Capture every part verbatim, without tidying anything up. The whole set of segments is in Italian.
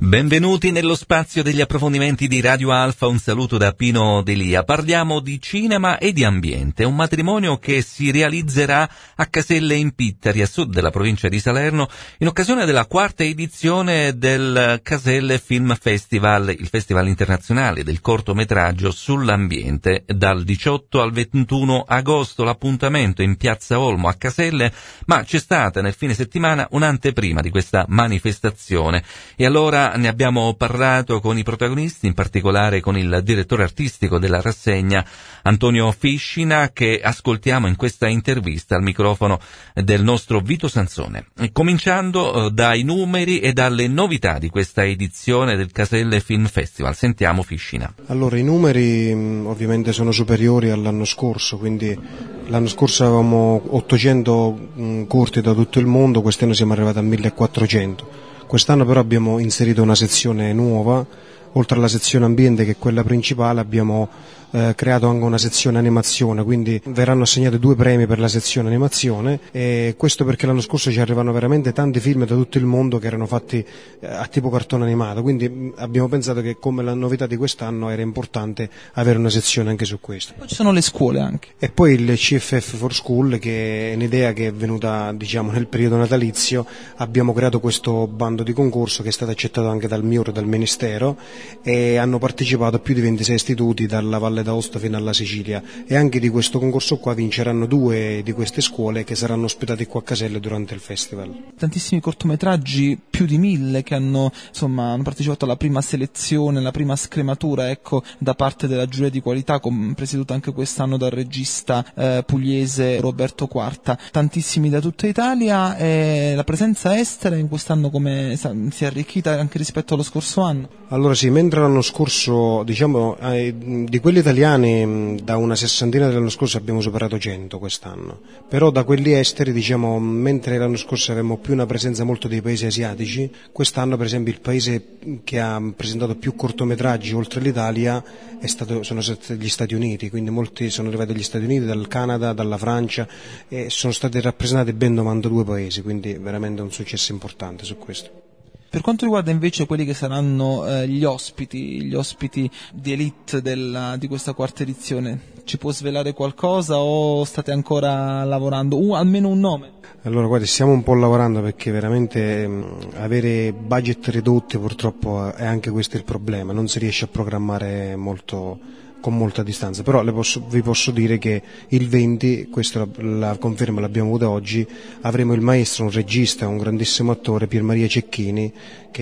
Benvenuti nello spazio degli approfondimenti di Radio Alfa, un saluto da Pino Delia. Parliamo di cinema e di ambiente, un matrimonio che si realizzerà a Caselle in Pittari, a sud della provincia di Salerno, in occasione della quarta edizione del Caselle Film Festival, il festival internazionale del cortometraggio sull'ambiente. Dal diciotto al ventuno agosto l'appuntamento in Piazza Olmo a Caselle, ma c'è stata nel fine settimana un'anteprima di questa manifestazione e allora ne abbiamo parlato con i protagonisti, in particolare con il direttore artistico della rassegna, Antonio Fiscina, che ascoltiamo in questa intervista al microfono del nostro Vito Sansone. Cominciando dai numeri e dalle novità di questa edizione del Caselle Film Festival. Sentiamo Fiscina. Allora, i numeri ovviamente sono superiori all'anno scorso, quindi l'anno scorso avevamo ottocento corti da tutto il mondo, quest'anno siamo arrivati a millequattrocento. Quest'anno però abbiamo inserito una sezione nuova, oltre alla sezione ambiente che è quella principale abbiamo eh, creato anche una sezione animazione, quindi verranno assegnati due premi per la sezione animazione, e questo perché l'anno scorso ci arrivano veramente tanti film da tutto il mondo che erano fatti eh, a tipo cartone animato, quindi mh, abbiamo pensato che come la novità di quest'anno era importante avere una sezione anche su questo. Poi ci sono le scuole anche. E poi il C F F for School, che è un'idea che è venuta diciamo nel periodo natalizio. Abbiamo creato questo bando di concorso che è stato accettato anche dal M I U R, dal Ministero, e hanno partecipato più di ventisei istituti dalla Valle d'Aosta fino alla Sicilia, e anche di questo concorso qua vinceranno due di queste scuole che saranno ospitati qua a Caselle durante il festival. Tantissimi cortometraggi, più di mille, che hanno insomma hanno partecipato alla prima selezione, alla prima scrematura, ecco, da parte della giuria di qualità, com- presieduta anche quest'anno dal regista eh, pugliese Roberto Quarta. Tantissimi da tutta Italia, e la presenza estera in quest'anno come sa, si è arricchita anche rispetto allo scorso anno? Allora sì, mentre l'anno scorso, diciamo, eh, di quelli italiani da una sessantina dell'anno scorso abbiamo superato cento quest'anno, però da quelli esteri, diciamo, mentre l'anno scorso avevamo più una presenza molto dei paesi asiatici, quest'anno per esempio il paese che ha presentato più cortometraggi oltre l'Italia è stato, sono stati gli Stati Uniti, quindi molti sono arrivati dagli Stati Uniti, dal Canada, dalla Francia, e sono stati rappresentati ben novantadue paesi, quindi veramente un successo importante su questo. Per quanto riguarda invece quelli che saranno eh, gli ospiti, gli ospiti di elite della, di questa quarta edizione, ci può svelare qualcosa o state ancora lavorando? Uh, almeno un nome? Allora guardi, stiamo un po' lavorando perché veramente mh, avere budget ridotti purtroppo è anche questo il problema, non si riesce a programmare molto con molta distanza, però le posso, vi posso dire che il venti, questa la, la conferma l'abbiamo avuta oggi, avremo il maestro, un regista, un grandissimo attore, Pier Maria Cecchini,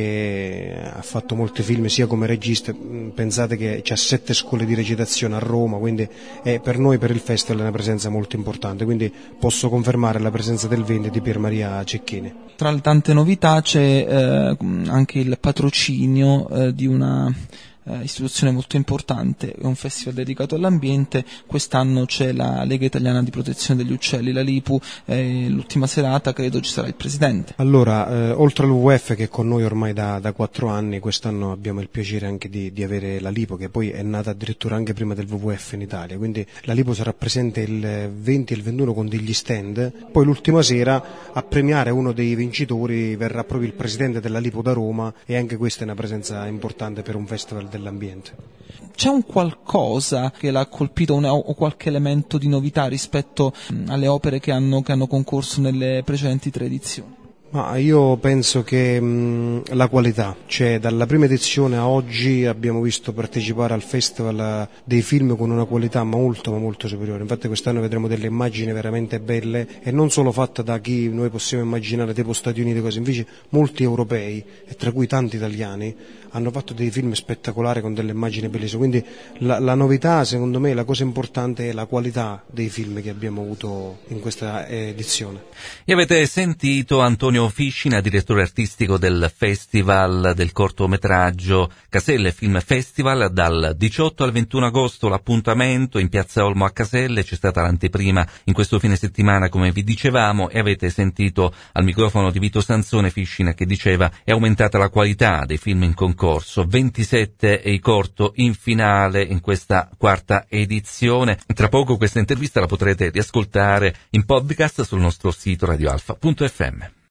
che ha fatto molti film sia come regista. Pensate che c'ha sette scuole di recitazione a Roma, quindi è per noi, per il festival, è una presenza molto importante, quindi posso confermare la presenza del venti di Pier Maria Cecchini. Tra le tante novità c'è eh, anche il patrocinio eh, di una Uh, istituzione molto importante, è un festival dedicato all'ambiente. Quest'anno c'è la Lega Italiana di Protezione degli Uccelli, la LIPU, eh, l'ultima serata credo ci sarà il presidente. Allora, eh, oltre al W W F che è con noi ormai da, da quattro anni, quest'anno abbiamo il piacere anche di, di avere la LIPU, che poi è nata addirittura anche prima del W W F in Italia, quindi la LIPU sarà presente il venti e il ventuno con degli stand. Poi l'ultima sera a premiare uno dei vincitori verrà proprio il presidente della LIPU da Roma, e anche questa è una presenza importante per un festival dell'ambiente. C'è un qualcosa che l'ha colpito, una, o qualche elemento di novità rispetto mh, alle opere che hanno, che hanno concorso nelle precedenti tre edizioni? Ma io penso che mh, la qualità, cioè dalla prima edizione a oggi abbiamo visto partecipare al festival dei film con una qualità molto ma molto superiore. Infatti quest'anno vedremo delle immagini veramente belle, e non solo fatte da chi noi possiamo immaginare, tipo Stati Uniti, così, invece molti europei, e tra cui tanti italiani, hanno fatto dei film spettacolari con delle immagini bellissime. Quindi la, la novità, secondo me, la cosa importante è la qualità dei film che abbiamo avuto in questa edizione. E avete sentito Antonio Fiscina, direttore artistico del Festival del cortometraggio Caselle Film Festival. Dal diciotto al ventuno agosto l'appuntamento in Piazza Olmo a Caselle, c'è stata l'anteprima in questo fine settimana come vi dicevamo, e avete sentito al microfono di Vito Sansone Fiscina che diceva è aumentata la qualità dei film in concorso, ventisette e i corto in finale in questa quarta edizione. Tra poco questa intervista la potrete riascoltare in podcast sul nostro sito radioalfa punto effe emme.